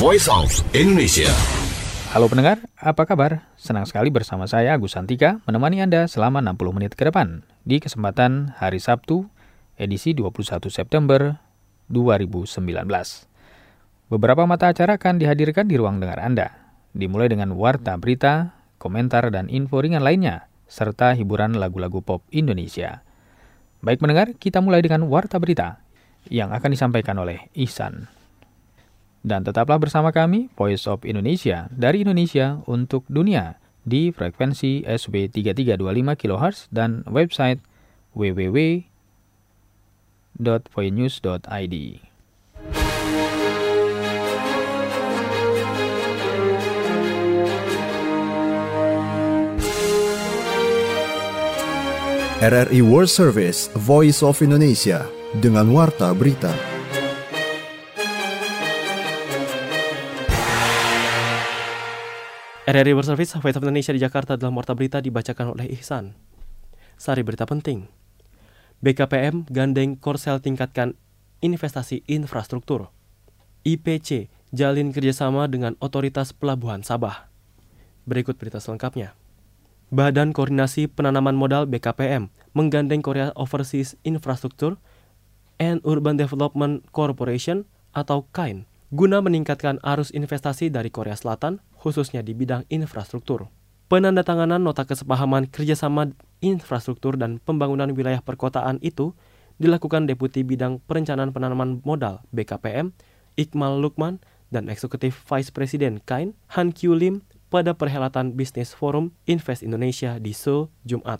Voice of Indonesia. Halo pendengar, apa kabar? Senang sekali bersama saya Agus Santika menemani Anda selama 60 menit ke depan di kesempatan hari Sabtu, edisi 21 September 2019. Beberapa mata acara akan dihadirkan di ruang dengar Anda, dimulai dengan warta berita, komentar dan info ringan lainnya, serta hiburan lagu-lagu pop Indonesia. Baik pendengar, kita mulai dengan warta berita yang akan disampaikan oleh Ihsan. Dan tetaplah bersama kami, Voice of Indonesia, dari Indonesia untuk dunia, di frekuensi SW 3325 kHz dan website www.voinews.id. RRI World Service, Voice of Indonesia, dengan warta berita. RRI World Service, Voice of Indonesia di Jakarta dalam warta berita dibacakan oleh Ihsan. Sari berita penting. BKPM gandeng Korsel tingkatkan investasi infrastruktur. IPC jalin kerjasama dengan Otoritas Pelabuhan Sabah. Berikut berita selengkapnya. Badan Koordinasi Penanaman Modal BKPM menggandeng Korea Overseas Infrastructure and Urban Development Corporation atau KAIN guna meningkatkan arus investasi dari Korea Selatan, khususnya di bidang infrastruktur. Penandatanganan nota kesepahaman kerjasama infrastruktur dan pembangunan wilayah perkotaan itu dilakukan Deputi Bidang Perencanaan Penanaman Modal BKPM, Iqmal Lukman, dan Eksekutif Vice President KAIN, Han Kyu Lim, pada perhelatan Bisnis Forum Invest Indonesia di Seoul, Jumat.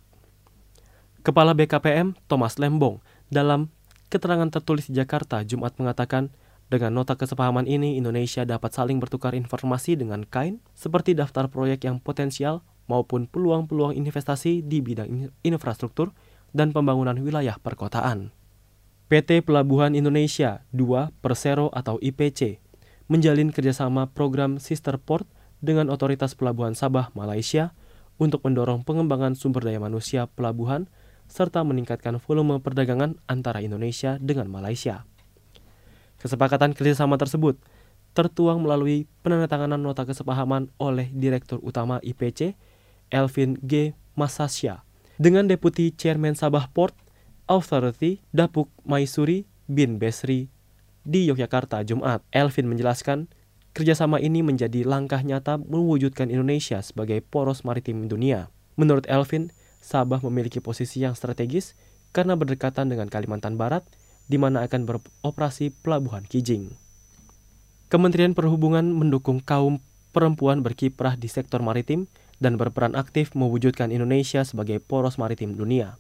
Kepala BKPM, Thomas Lembong, dalam keterangan tertulis di Jakarta, Jumat mengatakan, dengan nota kesepahaman ini, Indonesia dapat saling bertukar informasi dengan KAIN seperti daftar proyek yang potensial maupun peluang-peluang investasi di bidang infrastruktur dan pembangunan wilayah perkotaan. PT Pelabuhan Indonesia 2 Persero atau IPC menjalin kerjasama program Sister Port dengan Otoritas Pelabuhan Sabah, Malaysia untuk mendorong pengembangan sumber daya manusia pelabuhan serta meningkatkan volume perdagangan antara Indonesia dengan Malaysia. Kesepakatan kerjasama tersebut tertuang melalui penandatanganan nota kesepahaman oleh Direktur Utama IPC, Elvin G. Masasya, dengan Deputi Chairman Sabah Port Authority, Dapuk Maisuri bin Besri di Yogyakarta, Jumat. Elvin menjelaskan, kerjasama ini menjadi langkah nyata mewujudkan Indonesia sebagai poros maritim dunia. Menurut Elvin, Sabah memiliki posisi yang strategis karena berdekatan dengan Kalimantan Barat, di mana akan beroperasi Pelabuhan Kijing. Kementerian Perhubungan mendukung kaum perempuan berkiprah di sektor maritim dan berperan aktif mewujudkan Indonesia sebagai poros maritim dunia.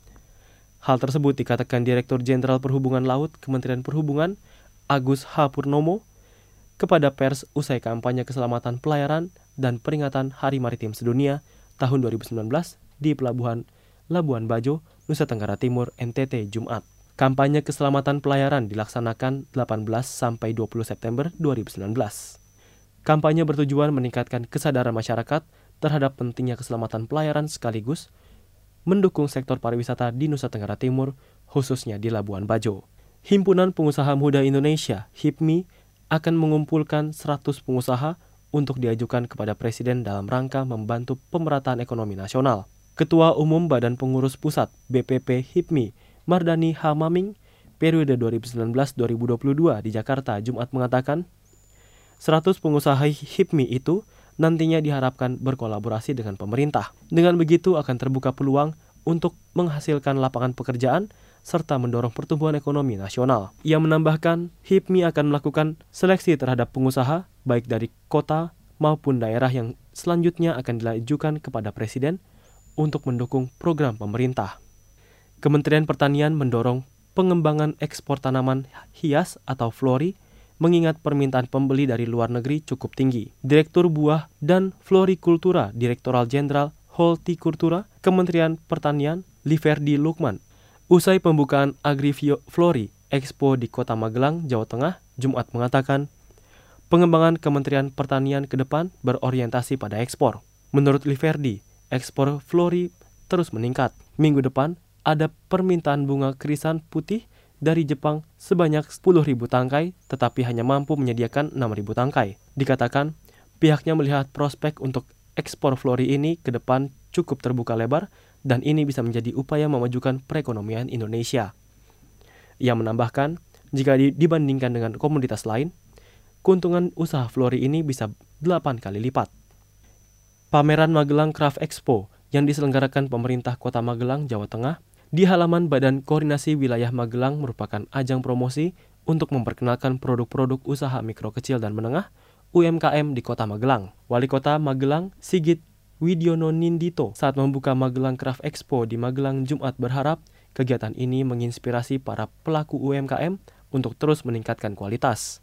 Hal tersebut dikatakan Direktur Jenderal Perhubungan Laut Kementerian Perhubungan, Agus H. Purnomo, kepada pers usai kampanye keselamatan pelayaran dan peringatan Hari Maritim Sedunia tahun 2019 di Pelabuhan Labuan Bajo, Nusa Tenggara Timur, NTT, Jumat. Kampanye keselamatan pelayaran dilaksanakan 18-20 September 2019. Kampanye bertujuan meningkatkan kesadaran masyarakat terhadap pentingnya keselamatan pelayaran sekaligus mendukung sektor pariwisata di Nusa Tenggara Timur, khususnya di Labuan Bajo. Himpunan Pengusaha Muda Indonesia, HIPMI, akan mengumpulkan 100 pengusaha untuk diajukan kepada Presiden dalam rangka membantu pemerataan ekonomi nasional. Ketua Umum Badan Pengurus Pusat BPP HIPMI, Mardani H. Maming, periode 2019-2022 di Jakarta, Jumat mengatakan, 100 pengusaha HIPMI itu nantinya diharapkan berkolaborasi dengan pemerintah. Dengan begitu akan terbuka peluang untuk menghasilkan lapangan pekerjaan serta mendorong pertumbuhan ekonomi nasional. Ia menambahkan, HIPMI akan melakukan seleksi terhadap pengusaha, baik dari kota maupun daerah yang selanjutnya akan diajukan kepada Presiden untuk mendukung program pemerintah. Kementerian Pertanian mendorong pengembangan ekspor tanaman hias atau flori, mengingat permintaan pembeli dari luar negeri cukup tinggi. Direktur Buah dan Florikultura Direktoral Jenderal Hortikultura Kementerian Pertanian, Liverdi Lukman, usai pembukaan Agriflori Expo di Kota Magelang, Jawa Tengah, Jumat mengatakan, pengembangan Kementerian Pertanian ke depan berorientasi pada ekspor. Menurut Liverdi, ekspor flori terus meningkat. Minggu depan, ada permintaan bunga krisan putih dari Jepang sebanyak 10.000 tangkai, tetapi hanya mampu menyediakan 6.000 tangkai. Dikatakan, pihaknya melihat prospek untuk ekspor Flori ini ke depan cukup terbuka lebar, dan ini bisa menjadi upaya memajukan perekonomian Indonesia. Ia menambahkan, jika dibandingkan dengan komoditas lain, keuntungan usaha Flori ini bisa 8 kali lipat. Pameran Magelang Craft Expo yang diselenggarakan pemerintah Kota Magelang, Jawa Tengah, di halaman Badan Koordinasi Wilayah Magelang merupakan ajang promosi untuk memperkenalkan produk-produk usaha mikro kecil dan menengah UMKM di Kota Magelang. Wali Kota Magelang, Sigit Widyono Nindito, saat membuka Magelang Craft Expo di Magelang Jumat berharap kegiatan ini menginspirasi para pelaku UMKM untuk terus meningkatkan kualitas.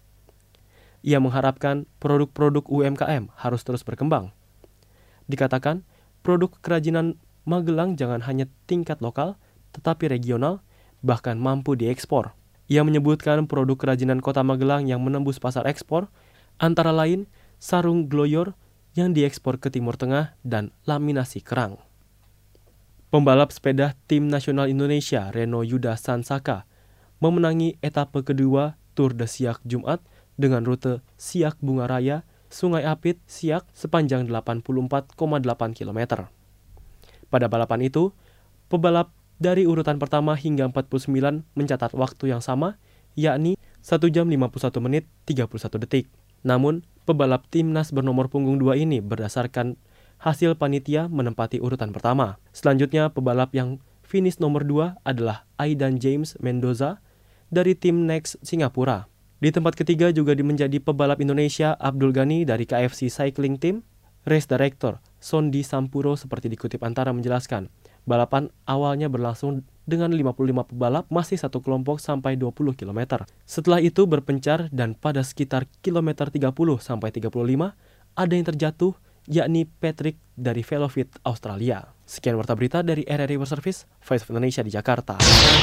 Ia mengharapkan produk-produk UMKM harus terus berkembang. Dikatakan, produk kerajinan Magelang jangan hanya tingkat lokal, tetapi regional, bahkan mampu diekspor. Ia menyebutkan produk kerajinan Kota Magelang yang menembus pasar ekspor, antara lain sarung gloyor yang diekspor ke Timur Tengah dan laminasi kerang. Pembalap sepeda tim nasional Indonesia Reno Yuda Sansaka memenangi etape kedua Tour de Siak Jumat dengan rute Siak Bunga Raya, Sungai Apit, Siak sepanjang 84,8 km. Pada balapan itu, pebalap dari urutan pertama hingga 49 mencatat waktu yang sama, yakni 1 jam 51 menit 31 detik. Namun, pebalap timnas bernomor punggung 2 ini berdasarkan hasil panitia menempati urutan pertama. Selanjutnya, pebalap yang finish nomor 2 adalah Aidan James Mendoza dari tim Next Singapura. Di tempat ketiga juga menjadi pebalap Indonesia Abdul Ghani dari KFC Cycling Team. Race Director Sondi Sampuro seperti dikutip Antara menjelaskan, balapan awalnya berlangsung dengan 55 pebalap masih satu kelompok sampai 20 km. Setelah itu berpencar dan pada sekitar kilometer 30 sampai 35 ada yang terjatuh, yakni Patrick dari Velofit Australia. Sekian warta berita dari RRI World Service, Voice of Indonesia di Jakarta.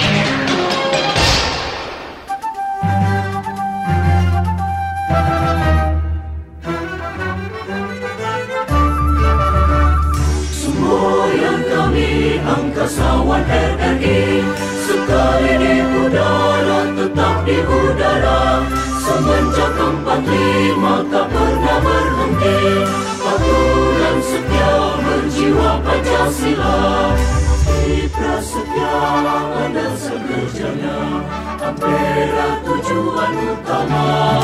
Angkasawan RRI sekali di udara, tetap di udara. Semenjak 45 tak pernah berhenti, patuh dan setia berjiwa Pancasila. Di prasetya ada sekerjanya, Ampera tujuan utama.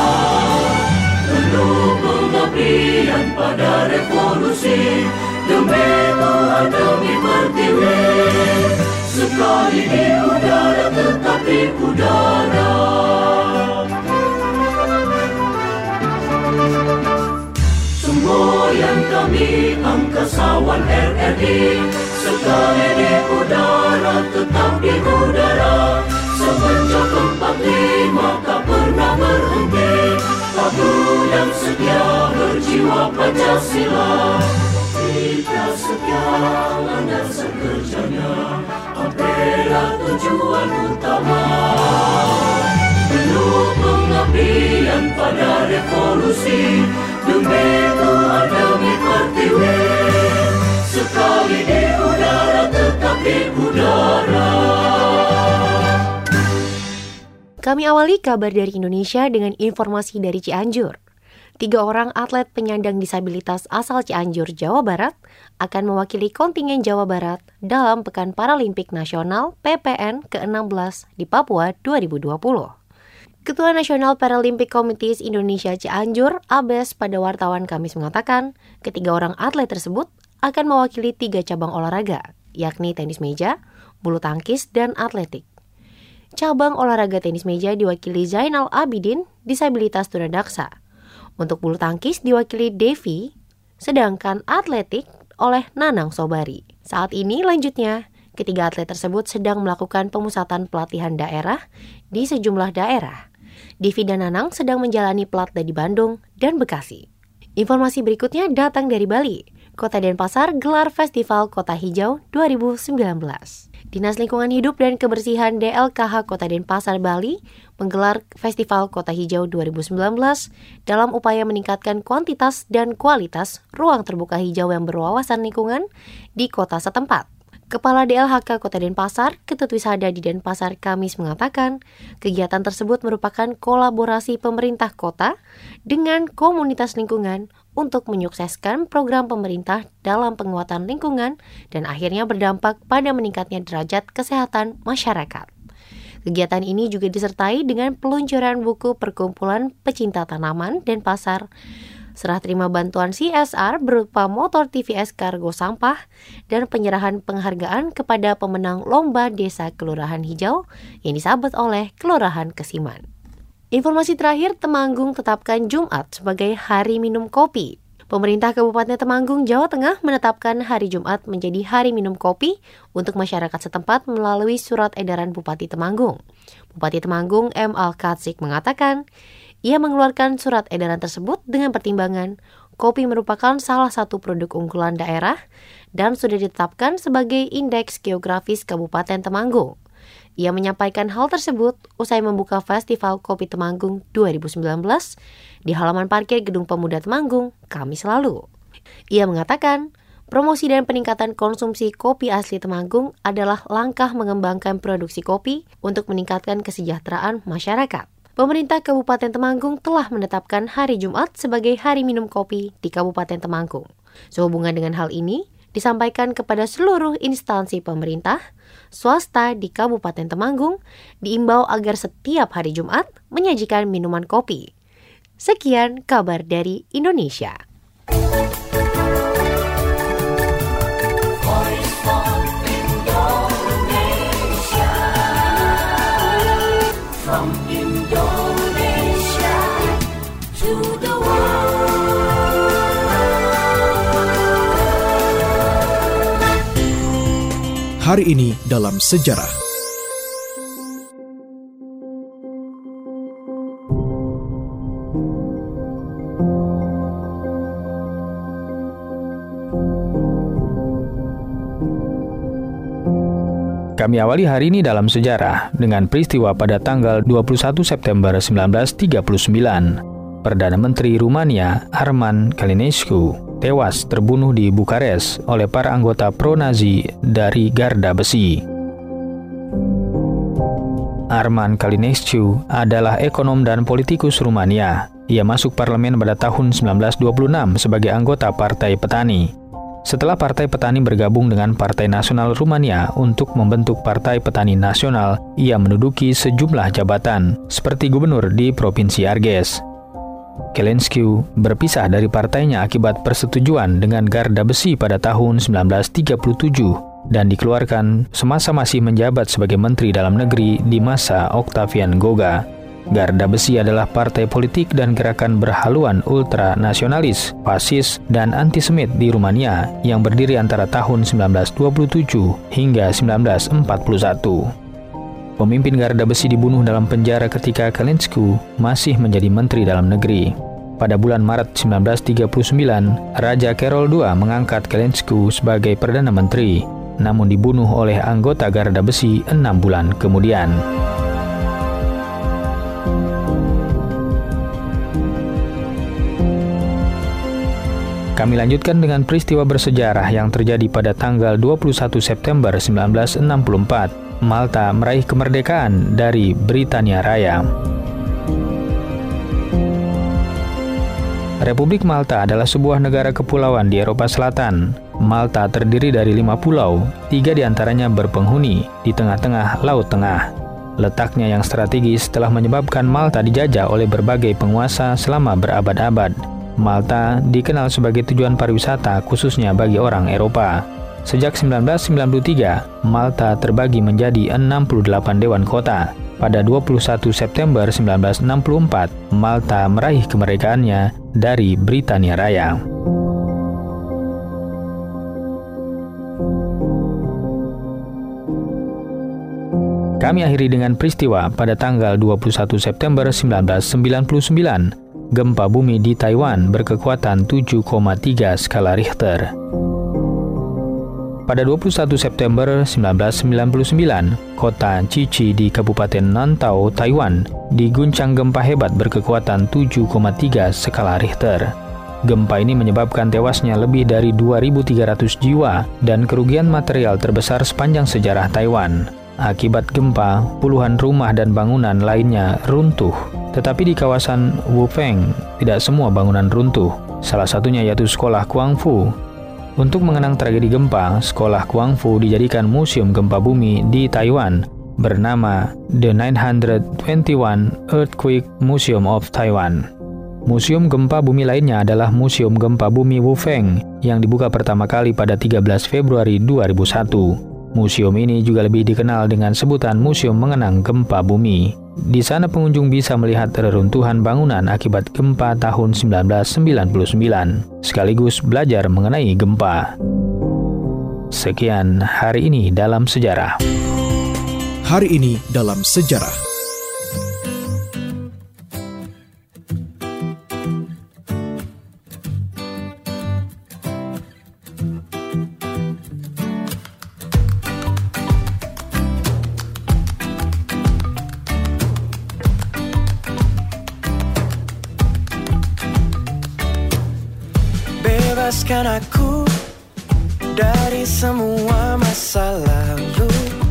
Penuh pengabdian pada revolusi, demi Tuhan demi pertiwi. Sekali di udara tetap di udara. Semboyan kami angkasawan RRI, sekali di udara tetap di udara. Semenjak 45 tak pernah berhenti, patuh dan setia berjiwa Pancasila. Kita setia landasan kerjanya, Ampera tujuan utama. Penuh pengabdian pada revolusi, demi Tuhan demi pertiwi. Sekali di udara tetap di udara. Kami awali kabar dari Indonesia dengan informasi dari Cianjur. 3 orang atlet penyandang disabilitas asal Cianjur, Jawa Barat akan mewakili kontingen Jawa Barat dalam Pekan Paralimpik Nasional PPN ke-16 di Papua 2020. Ketua Nasional Paralympic Committees Indonesia Cianjur, Abes, pada wartawan Kamis mengatakan, ketiga orang atlet tersebut akan mewakili 3 cabang olahraga, yakni tenis meja, bulu tangkis, dan atletik. Cabang olahraga tenis meja diwakili Zainal Abidin, disabilitas tunadaksa. Untuk bulu tangkis diwakili Devi, sedangkan atletik oleh Nanang Sobari. Saat ini lanjutnya, ketiga atlet tersebut sedang melakukan pemusatan pelatihan daerah di sejumlah daerah. Devi dan Nanang sedang menjalani pelatda di Bandung dan Bekasi. Informasi berikutnya datang dari Bali. Kota Denpasar gelar Festival Kota Hijau 2019. Dinas Lingkungan Hidup dan Kebersihan DLKH Kota Denpasar, Bali menggelar Festival Kota Hijau 2019 dalam upaya meningkatkan kuantitas dan kualitas ruang terbuka hijau yang berwawasan lingkungan di kota setempat. Kepala DLHK Kota Denpasar, Ketut Wisada di Denpasar Kamis mengatakan, kegiatan tersebut merupakan kolaborasi pemerintah kota dengan komunitas lingkungan untuk menyukseskan program pemerintah dalam penguatan lingkungan dan akhirnya berdampak pada meningkatnya derajat kesehatan masyarakat. Kegiatan ini juga disertai dengan peluncuran buku Perkumpulan Pecinta Tanaman Denpasar, serah terima bantuan CSR berupa motor TVS kargo sampah, dan penyerahan penghargaan kepada pemenang Lomba Desa Kelurahan Hijau yang disabet oleh Kelurahan Kesiman. Informasi terakhir, Temanggung tetapkan Jumat sebagai Hari Minum Kopi. Pemerintah Kabupaten Temanggung, Jawa Tengah menetapkan hari Jumat menjadi Hari Minum Kopi untuk masyarakat setempat melalui surat edaran Bupati Temanggung. Bupati Temanggung M. Al-Katsik mengatakan, ia mengeluarkan surat edaran tersebut dengan pertimbangan kopi merupakan salah satu produk unggulan daerah dan sudah ditetapkan sebagai indeks geografis Kabupaten Temanggung. Ia menyampaikan hal tersebut usai membuka Festival Kopi Temanggung 2019 di halaman parkir Gedung Pemuda Temanggung Kamis lalu. Ia mengatakan, promosi dan peningkatan konsumsi kopi asli Temanggung adalah langkah mengembangkan produksi kopi untuk meningkatkan kesejahteraan masyarakat. Pemerintah Kabupaten Temanggung telah menetapkan hari Jumat sebagai Hari Minum Kopi di Kabupaten Temanggung. Sehubungan dengan hal ini, disampaikan kepada seluruh instansi pemerintah, swasta di Kabupaten Temanggung, diimbau agar setiap hari Jumat menyajikan minuman kopi. Sekian kabar dari Indonesia. Hari ini dalam sejarah. Kami awali hari ini dalam sejarah dengan peristiwa pada tanggal 21 September 1939. Perdana Menteri Rumania Arman Calinescu tewas terbunuh di Bukares oleh para anggota pro-Nazi dari Garda Besi. Arman Calinescu adalah ekonom dan politikus Rumania. Ia masuk parlemen pada tahun 1926 sebagai anggota Partai Petani. Setelah Partai Petani bergabung dengan Partai Nasional Rumania untuk membentuk Partai Petani Nasional, ia menduduki sejumlah jabatan, seperti gubernur di Provinsi Arges. Calinescu berpisah dari partainya akibat persetujuan dengan Garda Besi pada tahun 1937 dan dikeluarkan semasa masih menjabat sebagai Menteri Dalam Negeri di masa Octavian Goga. Garda Besi adalah partai politik dan gerakan berhaluan ultranasionalis, fasis, dan antisemit di Rumania yang berdiri antara tahun 1927 hingga 1941. Pemimpin Garda Besi dibunuh dalam penjara ketika Calinescu masih menjadi Menteri Dalam Negeri. Pada bulan Maret 1939, Raja Carol II mengangkat Calinescu sebagai Perdana Menteri, namun dibunuh oleh anggota Garda Besi 6 bulan kemudian. Kami lanjutkan dengan peristiwa bersejarah yang terjadi pada tanggal 21 September 1964. Malta meraih kemerdekaan dari Britania Raya. Republik Malta adalah sebuah negara kepulauan di Eropa Selatan. Malta terdiri dari 5 pulau, 3 diantaranya berpenghuni di tengah-tengah Laut Tengah. Letaknya yang strategis telah menyebabkan Malta dijajah oleh berbagai penguasa selama berabad-abad. Malta dikenal sebagai tujuan pariwisata khususnya bagi orang Eropa. Sejak 1993, Malta terbagi menjadi 68 dewan kota. Pada 21 September 1964, Malta meraih kemerdekaannya dari Britania Raya. Kami akhiri dengan peristiwa pada tanggal 21 September 1999. Gempa bumi di Taiwan berkekuatan 7,3 skala Richter. Pada 21 September 1999, kota Chichi di Kabupaten Nantao, Taiwan, diguncang gempa hebat berkekuatan 7,3 skala Richter. Gempa ini menyebabkan tewasnya lebih dari 2.300 jiwa dan kerugian material terbesar sepanjang sejarah Taiwan. Akibat gempa, puluhan rumah dan bangunan lainnya runtuh. Tetapi di kawasan Wufeng, tidak semua bangunan runtuh. Salah satunya yaitu sekolah Guangfu. Untuk mengenang tragedi gempa, sekolah Guangfu dijadikan museum gempa bumi di Taiwan bernama The 921 Earthquake Museum of Taiwan. Museum gempa bumi lainnya adalah Museum Gempa Bumi Wufeng yang dibuka pertama kali pada 13 Februari 2001. Museum ini juga lebih dikenal dengan sebutan Museum Mengenang Gempa Bumi. Di sana pengunjung bisa melihat reruntuhan bangunan akibat gempa tahun 1999, sekaligus belajar mengenai gempa. Sekian hari ini dalam sejarah. Hari ini dalam sejarah. Bebaskan aku dari semua masa lalu.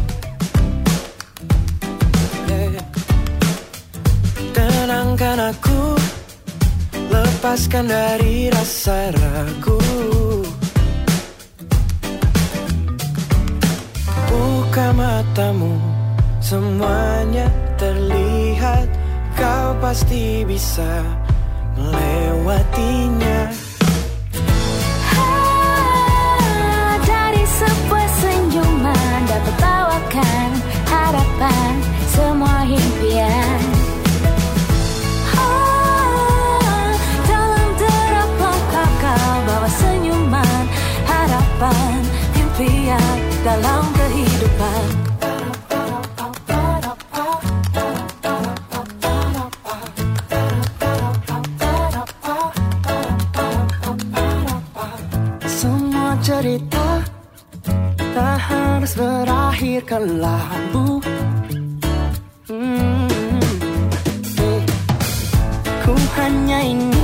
Tenangkan aku, lepaskan dari rasa ragu. Buka matamu, semuanya terlihat. Kau pasti bisa melewatinya. Tertawakan harapan semua impian. Dalam derap langkah kau bawa senyuman, harapan, impian dalam kehidupan. Semua cerita tak harus berakhir kelabu. Ku hanya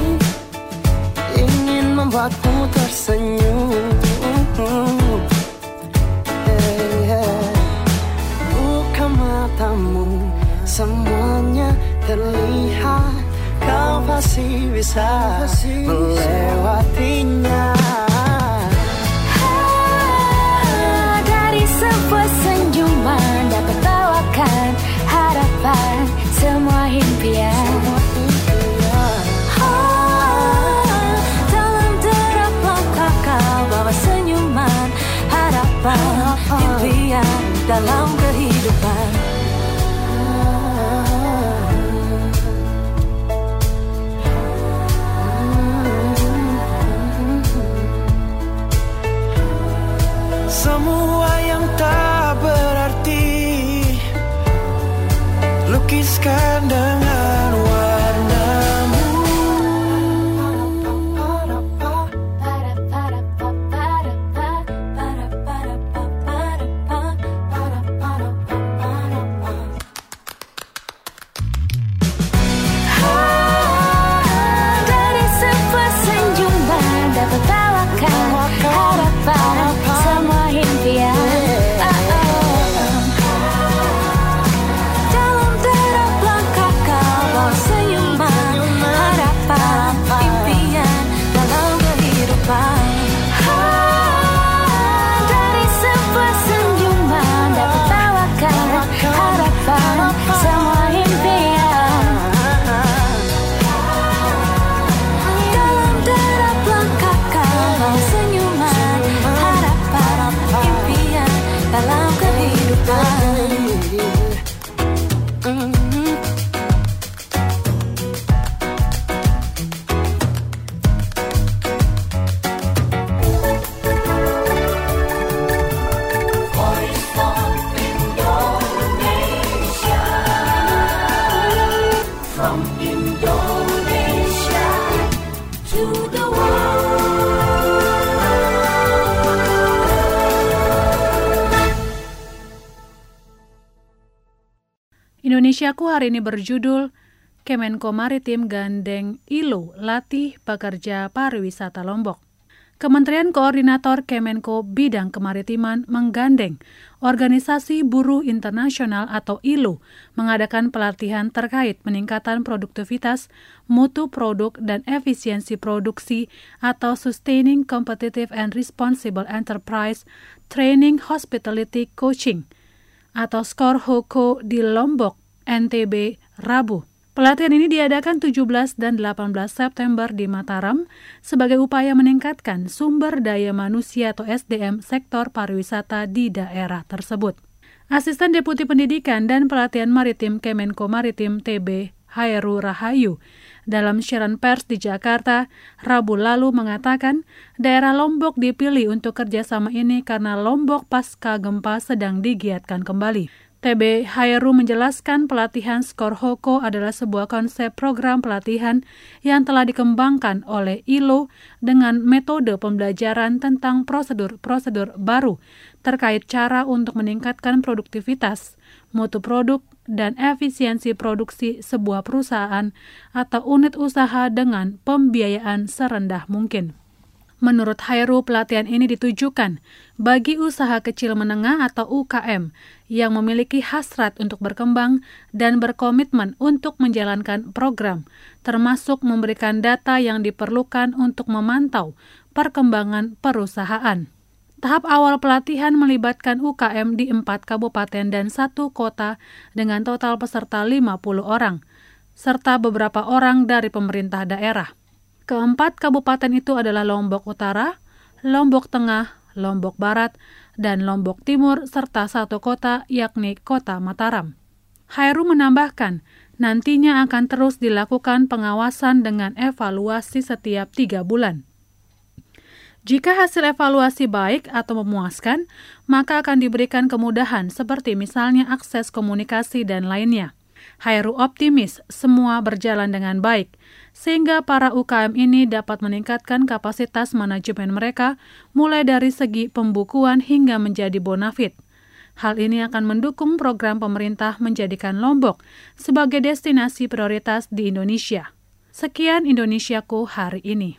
ingin membuatmu tersenyum. Buka matamu, semuanya terlihat. Kau pasti bisa melewatinya. Sebuah senyuman dapat tawakan harapan semua impian. Dalam derap langkah kau bawa senyuman, harapan, impian dalam kehidupan. Semua yang tak berarti lukiskan dengan warnamu. Dari sebuah senyuman dapat tawakan harapan semua impian. Dalam derap langkah kau bawa senyuman, harapan, impian dalam kehidupan. Dari sebuah senyuman dapat tawakan harapan semua impian. Dalam derap langkah kau bawa senyuman, harapan, impian dalam kehidupan. Voice of Indonesia, from Indonesia to the world. Indonesiaku hari ini berjudul Kemenko Maritim gandeng ILO latih pekerja pariwisata Lombok. Kementerian Koordinator Kemenko Bidang Kemaritiman menggandeng Organisasi Buruh Internasional atau ILO mengadakan pelatihan terkait peningkatan produktivitas, mutu produk, dan efisiensi produksi atau Sustaining Competitive and Responsible Enterprise Training Hospitality Coaching atau SCORHOCO di Lombok, NTB, Rabu. Pelatihan ini diadakan 17 dan 18 September di Mataram sebagai upaya meningkatkan sumber daya manusia atau SDM sektor pariwisata di daerah tersebut. Asisten Deputi Pendidikan dan Pelatihan Maritim Kemenko Maritim TB Haeru Rahayu dalam siaran pers di Jakarta Rabu lalu mengatakan daerah Lombok dipilih untuk kerjasama ini karena Lombok pasca gempa sedang digiatkan kembali. TB Haeru menjelaskan pelatihan SCORHOCO adalah sebuah konsep program pelatihan yang telah dikembangkan oleh ILO dengan metode pembelajaran tentang prosedur-prosedur baru terkait cara untuk meningkatkan produktivitas, mutu produk, dan efisiensi produksi sebuah perusahaan atau unit usaha dengan pembiayaan serendah mungkin. Menurut Haeru, pelatihan ini ditujukan bagi usaha kecil menengah atau UKM yang memiliki hasrat untuk berkembang dan berkomitmen untuk menjalankan program, termasuk memberikan data yang diperlukan untuk memantau perkembangan perusahaan. Tahap awal pelatihan melibatkan UKM di 4 kabupaten dan 1 kota dengan total peserta 50 orang, serta beberapa orang dari pemerintah daerah. Keempat kabupaten itu adalah Lombok Utara, Lombok Tengah, Lombok Barat, dan Lombok Timur, serta 1 kota yakni Kota Mataram. Haeru menambahkan, nantinya akan terus dilakukan pengawasan dengan evaluasi setiap 3 bulan. Jika hasil evaluasi baik atau memuaskan, maka akan diberikan kemudahan seperti misalnya akses komunikasi dan lainnya. Haeru optimis semua berjalan dengan baik, sehingga para UKM ini dapat meningkatkan kapasitas manajemen mereka mulai dari segi pembukuan hingga menjadi bonafit. Hal ini akan mendukung program pemerintah menjadikan Lombok sebagai destinasi prioritas di Indonesia. Sekian Indonesiaku hari ini.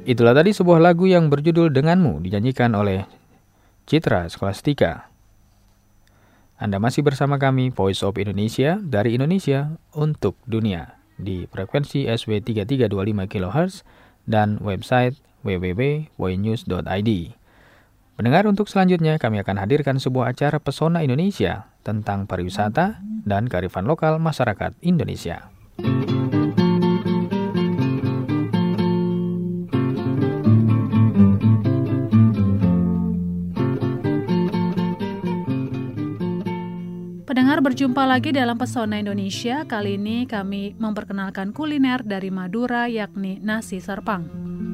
Itulah tadi sebuah lagu yang berjudul Denganmu dinyanyikan oleh Citra Scholastika. Anda masih bersama kami Voice of Indonesia dari Indonesia untuk dunia di frekuensi SW 3325 kHz dan website www.voinews.id. Pendengar, untuk selanjutnya kami akan hadirkan sebuah acara Pesona Indonesia tentang pariwisata dan kearifan lokal masyarakat Indonesia. Pendengar, berjumpa lagi dalam Pesona Indonesia. Kali ini kami memperkenalkan kuliner dari Madura, yakni nasi serpang.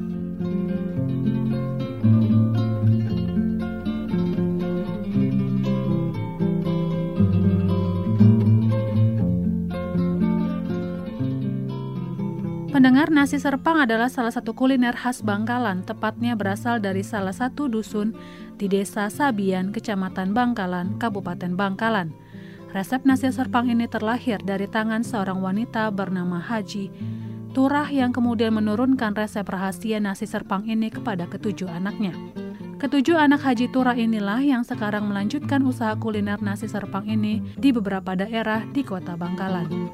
Pendengar, nasi serpang adalah salah satu kuliner khas Bangkalan, tepatnya berasal dari salah satu dusun di Desa Sabian, Kecamatan Bangkalan, Kabupaten Bangkalan. Resep nasi serpang ini terlahir dari tangan seorang wanita bernama Haji Turah yang kemudian menurunkan resep rahasia nasi serpang ini kepada ketujuh anaknya. Ketujuh anak Haji Turah inilah yang sekarang melanjutkan usaha kuliner nasi serpang ini di beberapa daerah di kota Bangkalan.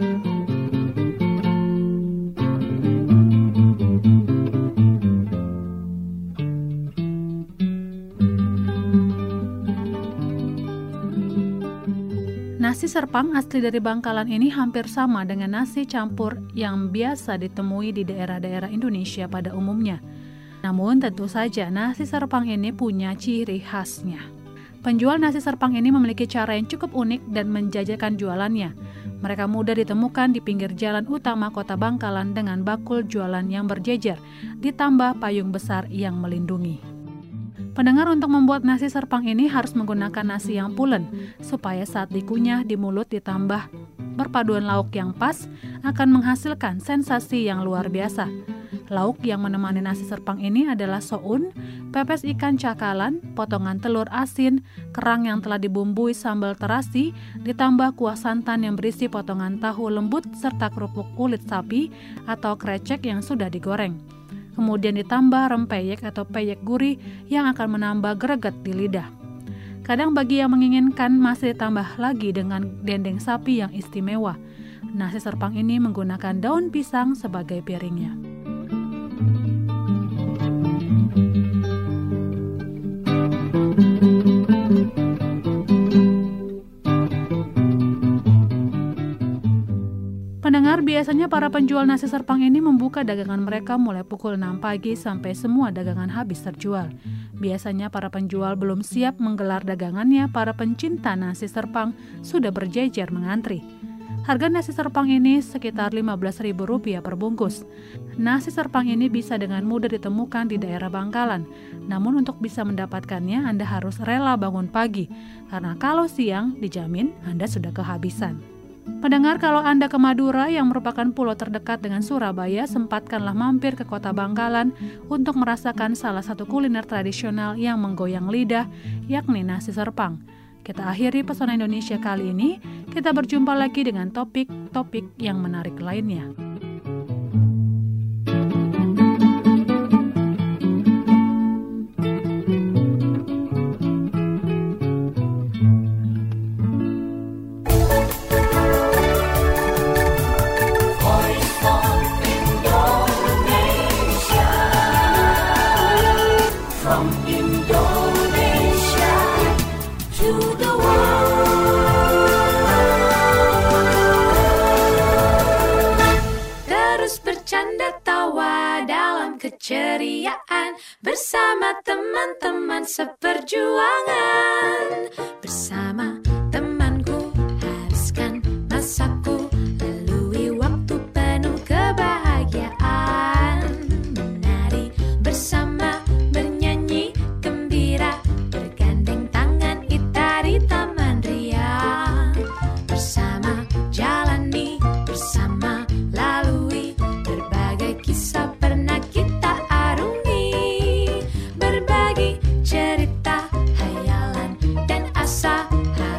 Nasi serpang asli dari Bangkalan ini hampir sama dengan nasi campur yang biasa ditemui di daerah-daerah Indonesia pada umumnya. Namun tentu saja nasi serpang ini punya ciri khasnya. Penjual nasi serpang ini memiliki cara yang cukup unik dan menjajakan jualannya. Mereka mudah ditemukan di pinggir jalan utama kota Bangkalan dengan bakul jualan yang berjejer, ditambah payung besar yang melindungi. Pendengar, untuk membuat nasi serpang ini harus menggunakan nasi yang pulen, supaya saat dikunyah di mulut ditambah perpaduan lauk yang pas akan menghasilkan sensasi yang luar biasa. Lauk yang menemani nasi serpang ini adalah soun, pepes ikan cakalan, potongan telur asin, kerang yang telah dibumbui sambal terasi, ditambah kuah santan yang berisi potongan tahu lembut serta kerupuk kulit sapi atau krecek yang sudah digoreng. Kemudian ditambah rempeyek atau peyek gurih yang akan menambah greget di lidah. Kadang bagi yang menginginkan masih ditambah lagi dengan dendeng sapi yang istimewa. Nasi serpang ini menggunakan daun pisang sebagai piringnya. Pendengar, biasanya para penjual nasi serpang ini membuka dagangan mereka mulai pukul 6 pagi sampai semua dagangan habis terjual. Biasanya para penjual belum siap menggelar dagangannya, para pencinta nasi serpang sudah berjejer mengantri. Harga nasi serpang ini sekitar Rp15.000 per bungkus. Nasi serpang ini bisa dengan mudah ditemukan di daerah Bangkalan. Namun untuk bisa mendapatkannya Anda harus rela bangun pagi, karena kalau siang dijamin Anda sudah kehabisan. Pendengar, kalau Anda ke Madura yang merupakan pulau terdekat dengan Surabaya, sempatkanlah mampir ke kota Bangkalan untuk merasakan salah satu kuliner tradisional yang menggoyang lidah, yakni nasi serpang. Kita akhiri Pesona Indonesia kali ini, kita berjumpa lagi dengan topik-topik yang menarik lainnya. Keceriaan bersama teman-teman seperjuangan. Bersama temanku habiskan masaku, lalui waktu penuh kebahagiaan. Menari bersama, bernyanyi gembira, bergandeng tangan kita di taman ria. Bersama jalani, bersama lalui berbagai kisah pernah kita cerita, hayalan, dan asa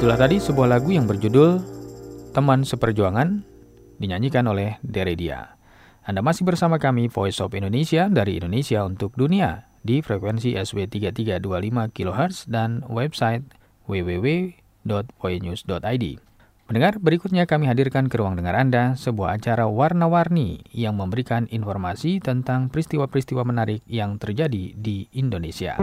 Itulah tadi sebuah lagu yang berjudul Teman Seperjuangan, dinyanyikan oleh Deredia. Anda masih bersama kami Voice of Indonesia dari Indonesia untuk Dunia di frekuensi SW 3325 kHz dan website www.voinews.id. Pendengar, berikutnya kami hadirkan ke ruang dengar Anda sebuah acara warna-warni yang memberikan informasi tentang peristiwa-peristiwa menarik yang terjadi di Indonesia.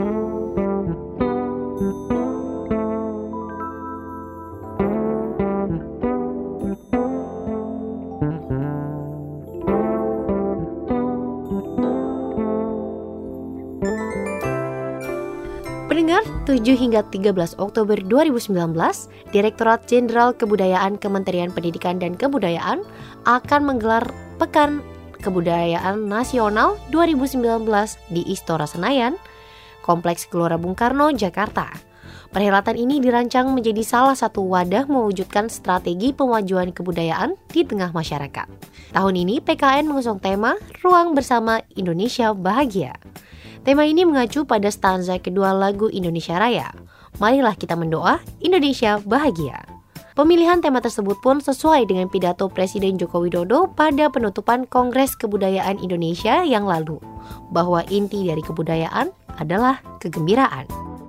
Pendengar, 7 hingga 13 Oktober 2019, Direktorat Jenderal Kebudayaan Kementerian Pendidikan dan Kebudayaan akan menggelar Pekan Kebudayaan Nasional 2019 di Istora Senayan, Kompleks Gelora Bung Karno, Jakarta. Perhelatan ini dirancang menjadi salah satu wadah mewujudkan strategi pemajuan kebudayaan di tengah masyarakat. Tahun ini PKN mengusung tema Ruang Bersama Indonesia Bahagia. Tema ini mengacu pada stanza kedua lagu Indonesia Raya. Marilah kita mendoa Indonesia bahagia. Pemilihan tema tersebut pun sesuai dengan pidato Presiden Joko Widodo pada penutupan Kongres Kebudayaan Indonesia yang lalu, bahwa inti dari kebudayaan adalah kegembiraan.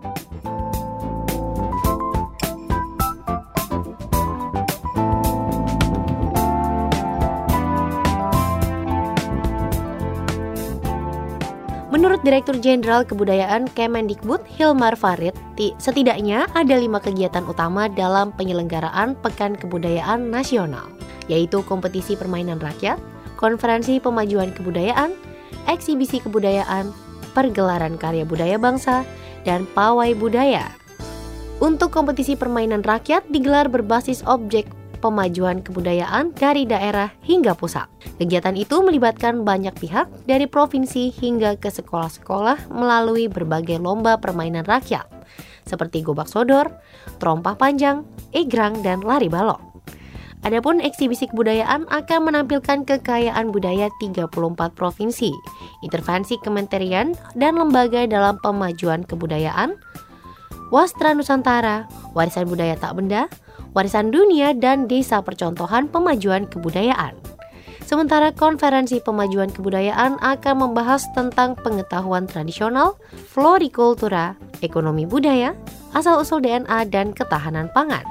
Menurut Direktur Jenderal Kebudayaan Kemendikbud Hilmar Farid, setidaknya ada 5 kegiatan utama dalam penyelenggaraan Pekan Kebudayaan Nasional, yaitu kompetisi permainan rakyat, konferensi pemajuan kebudayaan, eksibisi kebudayaan, pergelaran karya budaya bangsa, dan pawai budaya. Untuk kompetisi permainan rakyat digelar berbasis objek pemajuan kebudayaan dari daerah hingga pusat. Kegiatan itu melibatkan banyak pihak dari provinsi hingga ke sekolah-sekolah melalui berbagai lomba permainan rakyat seperti gobak sodor, terompah panjang, egrang, dan lari balok. Adapun eksibisi kebudayaan akan menampilkan kekayaan budaya 34 provinsi, intervensi kementerian dan lembaga dalam pemajuan kebudayaan, wastra Nusantara, warisan budaya tak benda, warisan dunia, dan desa percontohan pemajuan kebudayaan. Sementara konferensi pemajuan kebudayaan akan membahas tentang pengetahuan tradisional, florikultura, ekonomi budaya, asal-usul DNA, dan ketahanan pangan.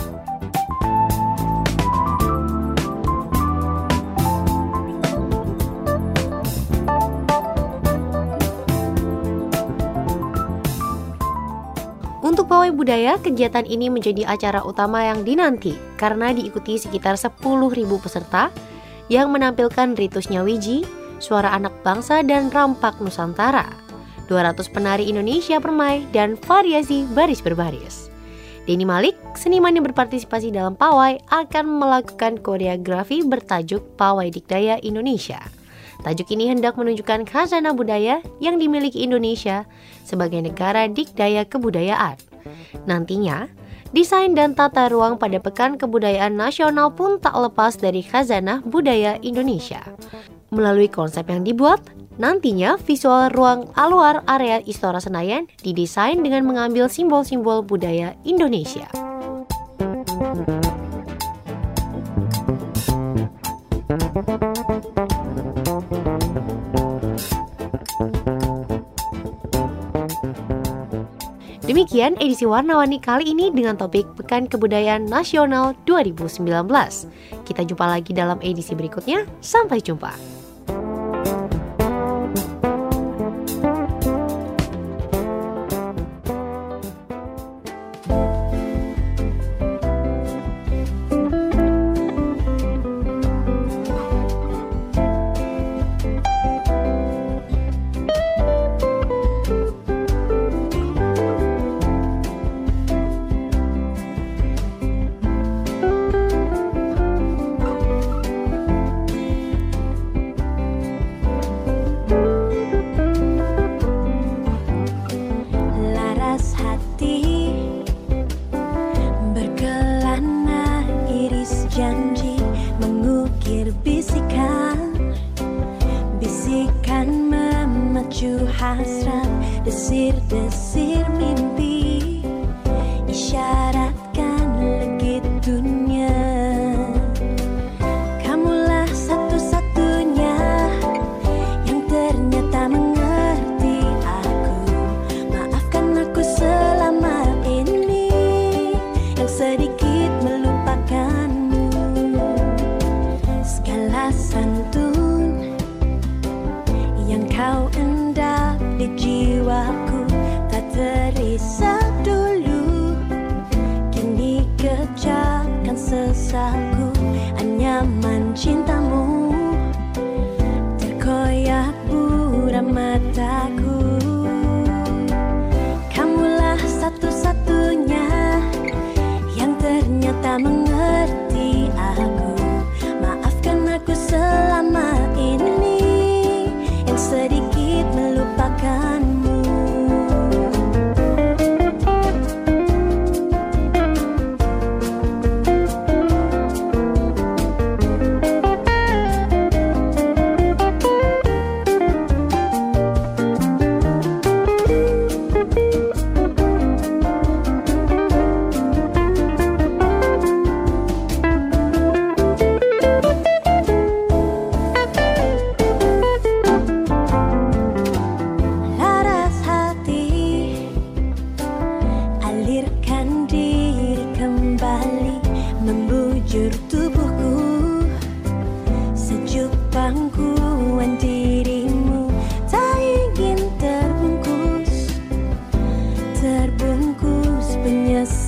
Untuk pawai budaya, kegiatan ini menjadi acara utama yang dinanti karena diikuti sekitar 10.000 peserta yang menampilkan ritus nyawiji, suara anak bangsa dan rampak Nusantara, 200 penari Indonesia permai, dan variasi baris berbaris. Denny Malik, seniman yang berpartisipasi dalam pawai, akan melakukan koreografi bertajuk Pawai Dikdaya Indonesia. Tajuk ini hendak menunjukkan khazanah budaya yang dimiliki Indonesia sebagai negara dikdaya kebudayaan. Nantinya, desain dan tata ruang pada Pekan Kebudayaan Nasional pun tak lepas dari khazanah budaya Indonesia. Melalui konsep yang dibuat, nantinya visual ruang luar area Istora Senayan didesain dengan mengambil simbol-simbol budaya Indonesia. Demikian edisi Warna-Warni kali ini dengan topik Pekan Kebudayaan Nasional 2019. Kita jumpa lagi dalam edisi berikutnya. Sampai jumpa. Hasrat, desir-desir mimpi, isyaratkan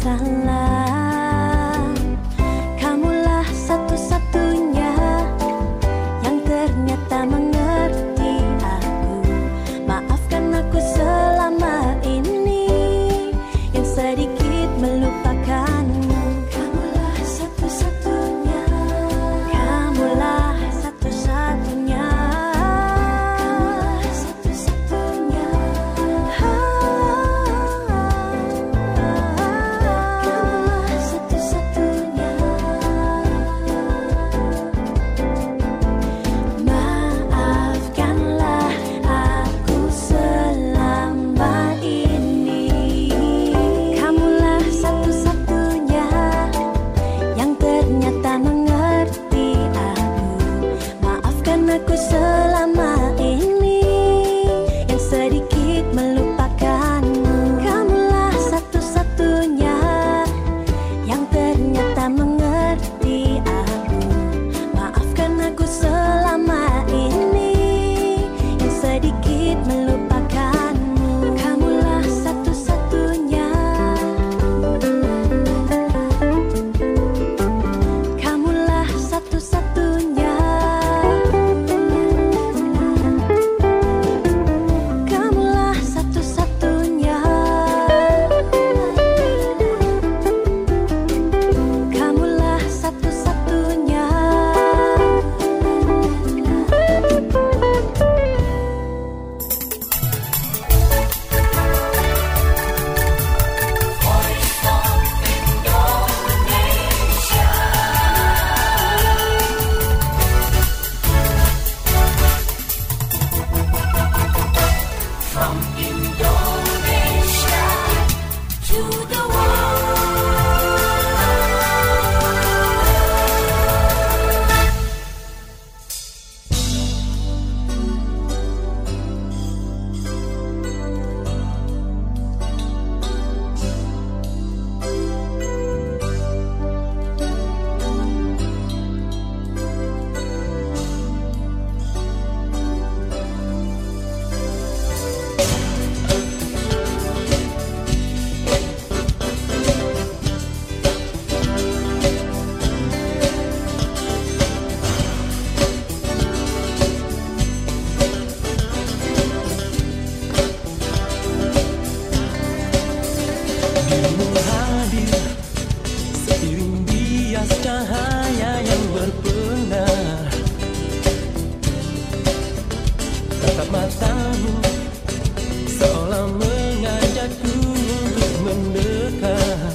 maafkanlah, kamulah satu-satunya yang ternyata mengerti aku. Maafkan aku selama ini yang sedikit melupakanmu. Kamulah satu-satunya, kamulah satu-satunya, kamulah satu-satunya, kamulah satu-satunya. Maafkanlah aku selama ini, kamulah satu-satunya yang ternyata mengerti aku. Maafkan aku selama ini yang sedikit melupakanmu. Kamulah satu-satunya yang ternyata mengerti aku. Maafkan aku selama ini yang sedikit melupakanmu. Kamulah satu-satunya, kamulah satu-satunya, kamulah satu-satunya, kamulah satu-satunya. From Indonesia to the world. Dirimu hadir seiring bias cahaya yang berpenar. Tatap matamu seolah mengajakku untuk mendekat.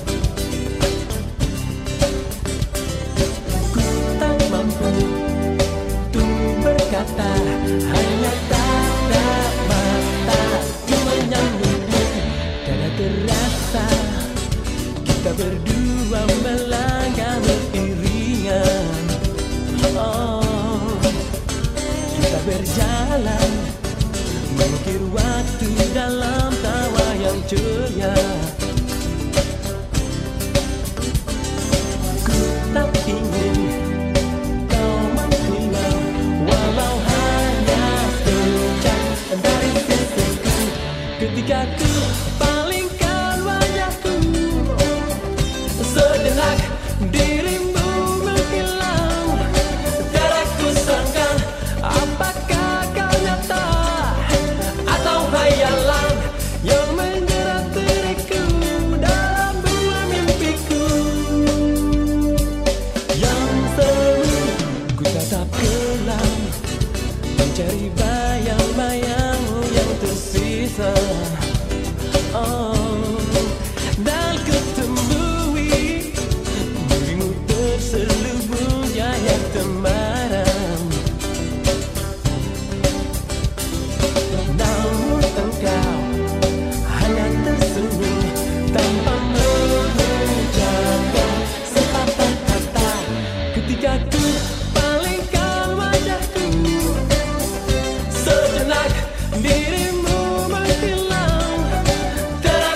Ku tak mampu untuk berkata, hanya tatap mataku menyambutmu. Karena terasa kita berdua melangkah beriringan. Oh, kita berjalan mengukir waktu dalam tawa yang ceria. Ku tak ingin kau menghilang, walau hanya sekejap dari sisiku. Ketika ku palingkan wajahku, sejenak dirimu menghilang. Tak ku sangka apakah kau nyata atau hayalan yang menjerat diriku dalam buah mimpiku. Yang selalu ku tatap kelam, mencari bayang-bayangmu yang tersisa. Oh, dan ku temui dirimu terselubung jaya temaram. Namun engkau hanya tersenyum tanpa mengucapkan sepatah kata. Ketika ku palingkan wajahku, sejenak dirimu menghilang.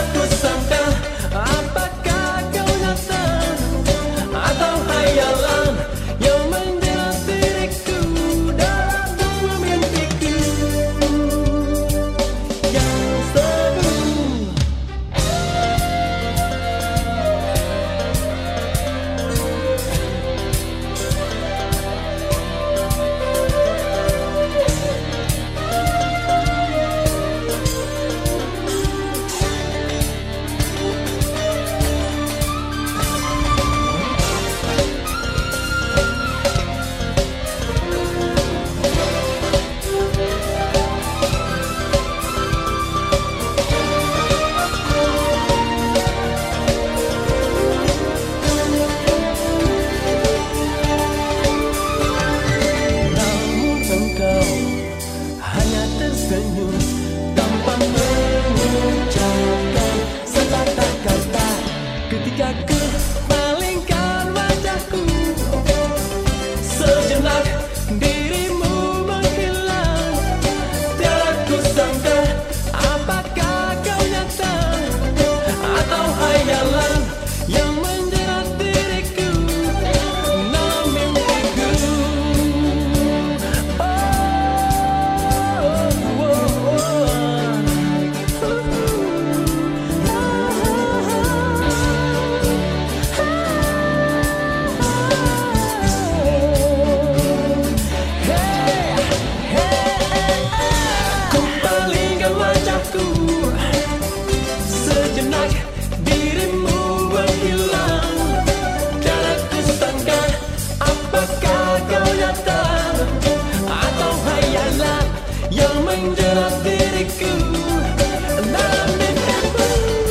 sejak dirimu menghilang. Dan aku sangka apakah kau datang atau hayalan yang menjerat diriku dalam mimpiku.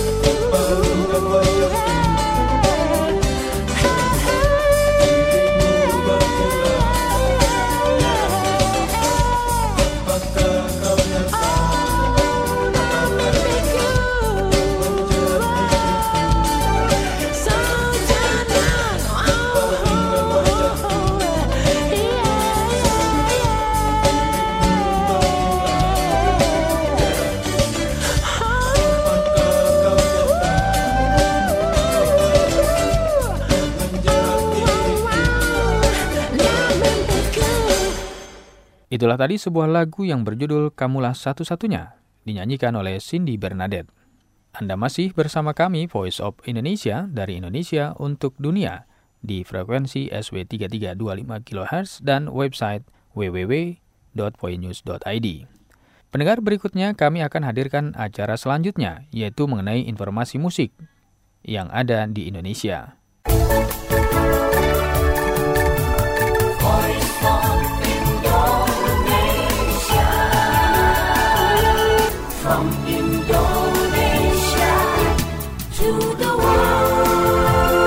Itulah tadi sebuah lagu yang berjudul Kamulah Satu-Satunya, dinyanyikan oleh Cindy Bernadette. Anda masih bersama kami, Voice of Indonesia, dari Indonesia untuk dunia, di frekuensi SW 3325 kHz dan website www.voinews.id. Pendengar, berikutnya kami akan hadirkan acara selanjutnya, yaitu mengenai informasi musik yang ada di Indonesia. Voice of Indonesia, from Indonesia to the world.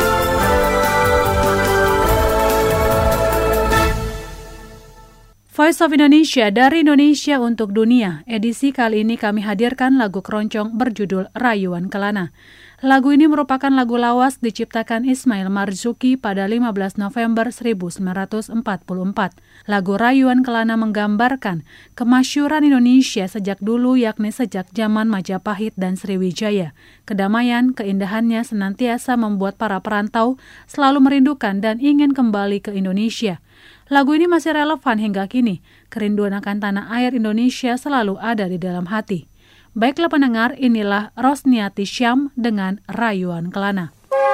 Voice of Indonesia dari Indonesia untuk dunia. Edisi kali ini kami hadirkan lagu keroncong berjudul Rayuan Kelana. Lagu ini merupakan lagu lawas diciptakan Ismail Marzuki pada 15 November 1944. Lagu Rayuan Kelana menggambarkan kemasyhuran Indonesia sejak dulu, yakni sejak zaman Majapahit dan Sriwijaya. Kedamaian, keindahannya senantiasa membuat para perantau selalu merindukan dan ingin kembali ke Indonesia. Lagu ini masih relevan hingga kini. Kerinduan akan tanah air Indonesia selalu ada di dalam hati. Baiklah pendengar, inilah Rosniati Syam dengan Rayuan Kelana.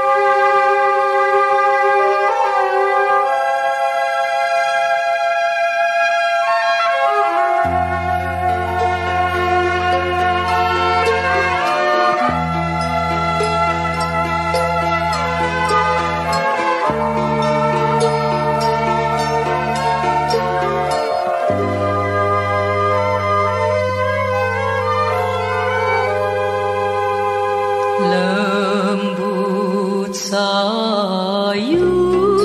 Lembut sayu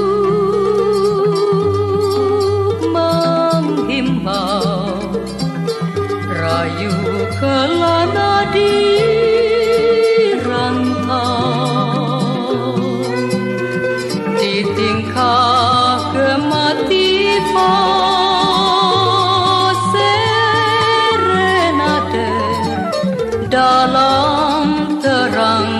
menghimbau, rayu kelana di rantau, di tingkah kematian serenade dalam terang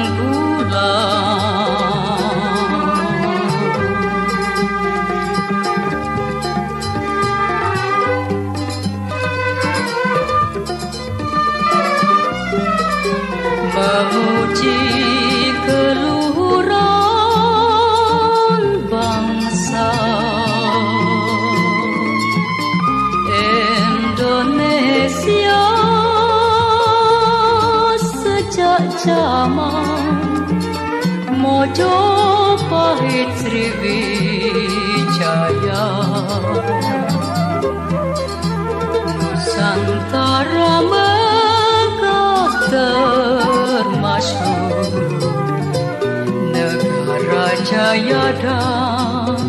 memuji keluhuran bangsa Indonesia sejak zaman Mojopahit Sriwijaya. Nusantara megah termasyhur, negara jaya dan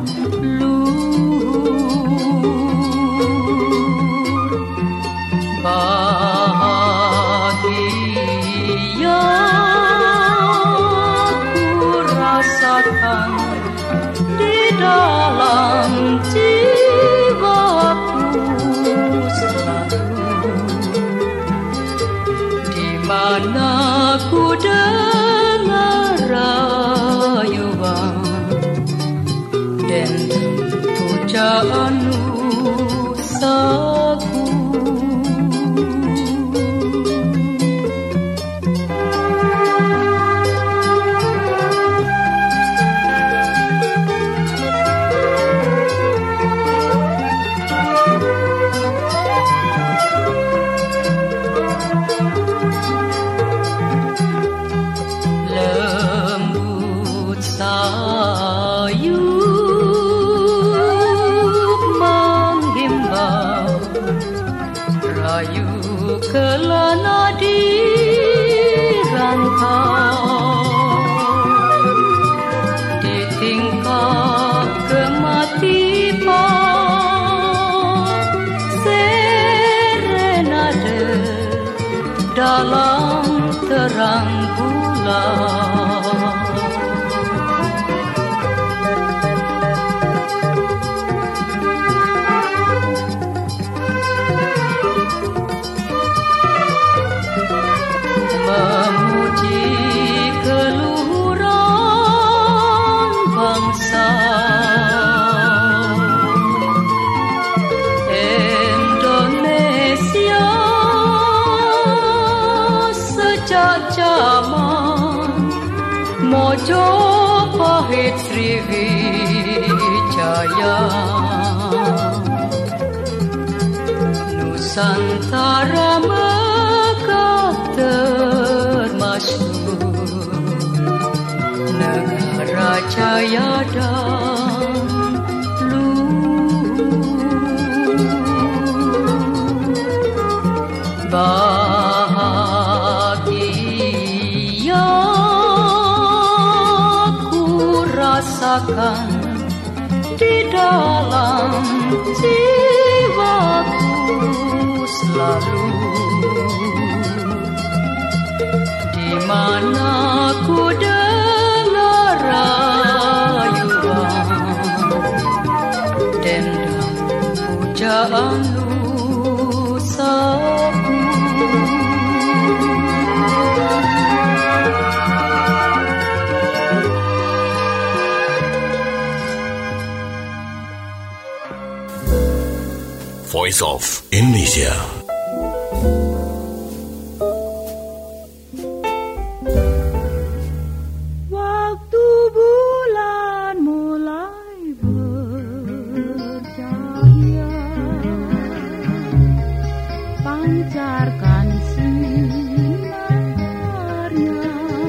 luhur. Bahagia ku rasakan di dalam jiwaku selalu, di mana ku dengar rayuan dan pujaan nusaku. di tingkap kematian, serenade dalam terang bulan. Memuji keluhuran bangsa Indonesia, sejak zaman Mojopahit Sriwijaya, Nusantara megah termasyhur, negara jaya dan luhur. Bahagia ku rasakan di dalam jiwaku selalu, di mana ku dengar rayuan dendang pujaan nusaku. Voice of Indonesia. Waktu bulan mulai bercahaya, pancarkan sinarnya,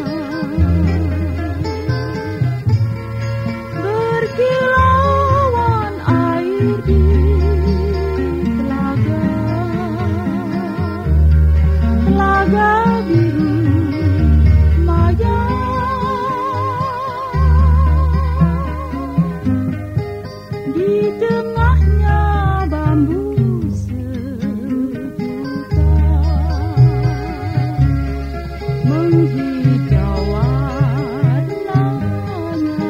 berkilauan air di telaga biru maya, di tengahnya bambu sejuta menghijau warnanya.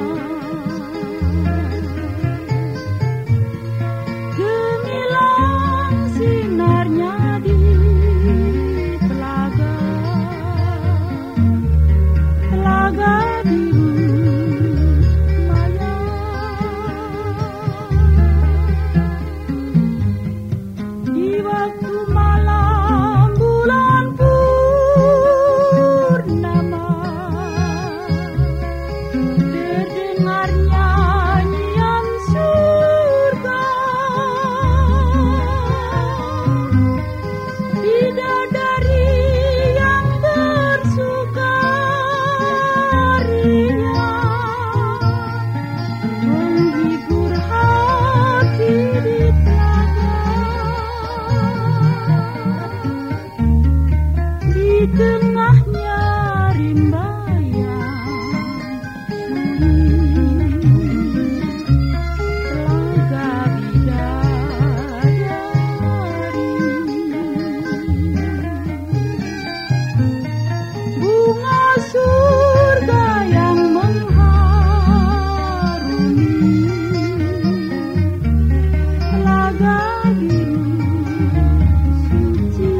Gemilang sinarnya di telaga biru maya, di waktu malam bulan purnama, terdengar nyanyian surga, bidadari yang bersuka menghibur hati di telaga, di tengahnya rimba yang sunyi, telaga bidadari, bunga surga yang mengharumi telaga biru suci.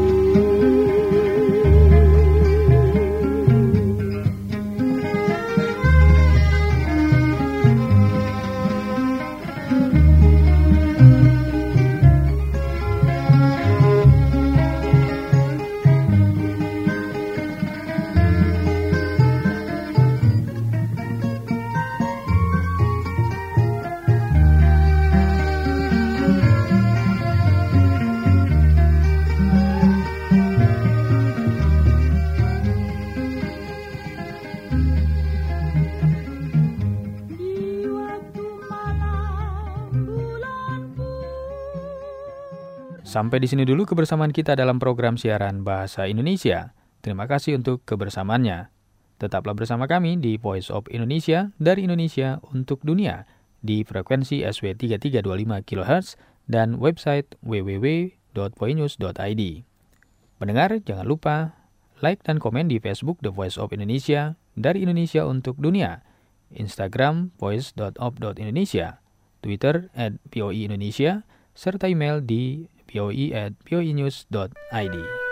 Sampai di sini dulu kebersamaan kita dalam program siaran Bahasa Indonesia. Terima kasih untuk kebersamaannya. Tetaplah bersama kami di Voice of Indonesia dari Indonesia untuk dunia di frekuensi SW 3325 kHz dan website www.voinews.id. Pendengar, jangan lupa like dan komen di Facebook The Voice of Indonesia dari Indonesia untuk dunia, Instagram voice.of.indonesia, Twitter @VOI Indonesia, serta email di voi@voinews.id.